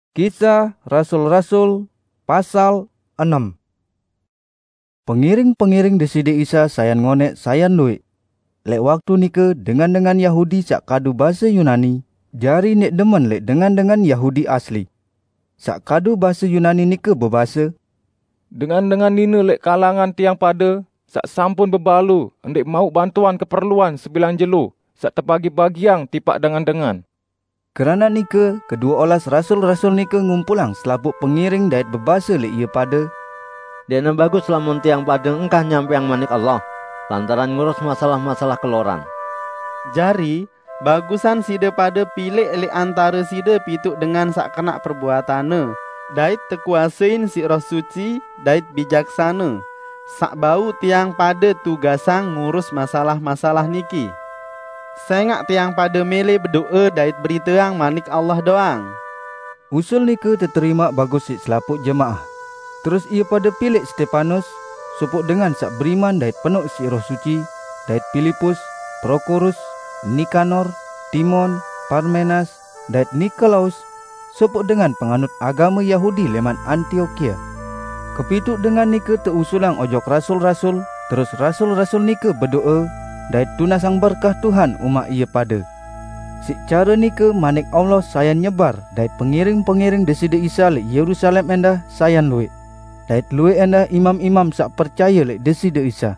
Kisah Rasul-Rasul pasal 6. Pengiring-pengiring Deside Isa sayan ngonek sayan luik. Lek waktu nike dengan Yahudi sak kadu bahasa Yunani, jari nek demen lek dengan Yahudi asli. Sak kadu bahasa Yunani nike berbahasa, dengan nina lek kalangan tiang pada, sak sampun bebalu, endek mau bantuan keperluan sebilang jelu, sak terbagi bagiang tipak dengan. Kerana nike, kedua olas rasul-rasul nike ngumpulang selaput pengiring dait berbahasa lek ia pada. Dia bagus lamun tiang pada engkah nyampe yang manik Allah, lantaran ngurus masalah-masalah keloran. Jari, bagusan sida pada pilih lek antara sida pituk dengan sak kena perbuatane, dait terkuasain si roh suci, dait bijaksana. Sak bau tiang pada tugasang ngurus masalah-masalah niki. Sengak tiang pada mele berdoa dait berita yang manik Allah doang. Usul nike terterima bagus si selaput jemaah. Terus ia pada pilih Stefanus, supuk dengan sak beriman dait penuh si roh suci, dait Filipus, Prokorus, Nikanor, Timon, Parmenas, dait Nikolaus, supuk dengan penganut agama Yahudi leman Antioquia. Kepituk dengan nike terusulang ojok rasul-rasul, terus rasul-rasul nike berdoa, dait tunasang berkah Tuhan umat ia pada. Si cara nike manik Allah sayan nyebar, dait pengiring-pengiring Deside Isa lek Yerusalem endah sayan luik. Dait luik endah imam-imam sak percaya lek Deside Isa.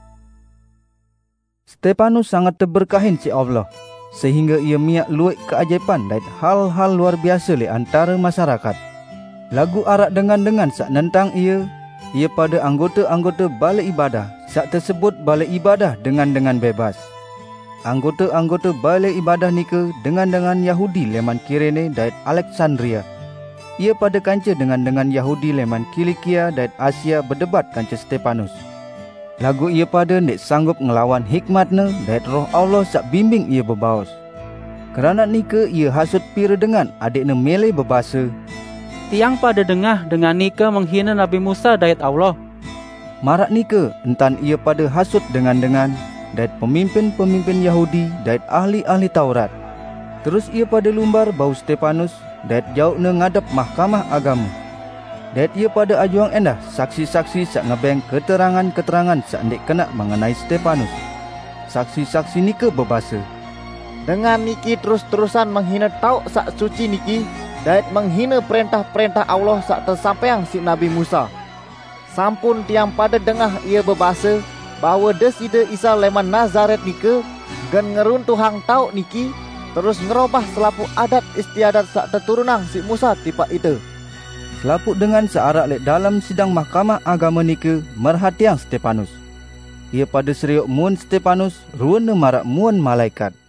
Stefanus sangat terberkahin si Allah, sehingga ia miak luik keajaiban dait hal-hal luar biasa lek antara masyarakat. Lagu arak dengan sak nentang ia pada anggota-anggota balai ibadah sak tersebut balai ibadah dengan bebas. Anggota-anggota balai ibadah nike dengan Yahudi leman Kirene dait Alexandria. Ia pada kanca dengan Yahudi leman Kilikia dait Asia berdebat kanca Stefanus. Lagu ia pada nek sanggup ngelawan hikmatna dait roh Allah sak bimbing ia berbaus. Kerana nike ia hasut pira dengan adikna mele berbahasa, tiang pada dengah dengan nike menghina Nabi Musa dait Allah. Marak nike entan ia pada hasut dengan dait pemimpin-pemimpin Yahudi dait ahli-ahli Taurat. Terus ia pada lumbar bau Stefanus dait jauhna ngadep mahkamah agama. Dait ia pada ajuang endah saksi-saksi sak ngebeng keterangan-keterangan sak ndek kena mengenai Stefanus. Saksi-saksi nike berbahasa, dengan niki terus-terusan menghina tau sak suci niki, dait menghina perintah-perintah Allah sak tersampaiang si Nabi Musa. Sampun tiang pada dengah ia berbahasa bahawa Deside Isa leman Nazaret nike gen ngeruntuhang tau niki, terus ngerubah selaput adat istiadat sak terturunang si Musa tipak itu. Selaput dengan searak lek dalam sidang mahkamah agama nike merhatiang Stefanus. Ia pada seriuk mun Stefanus ruana marak muan malaikat.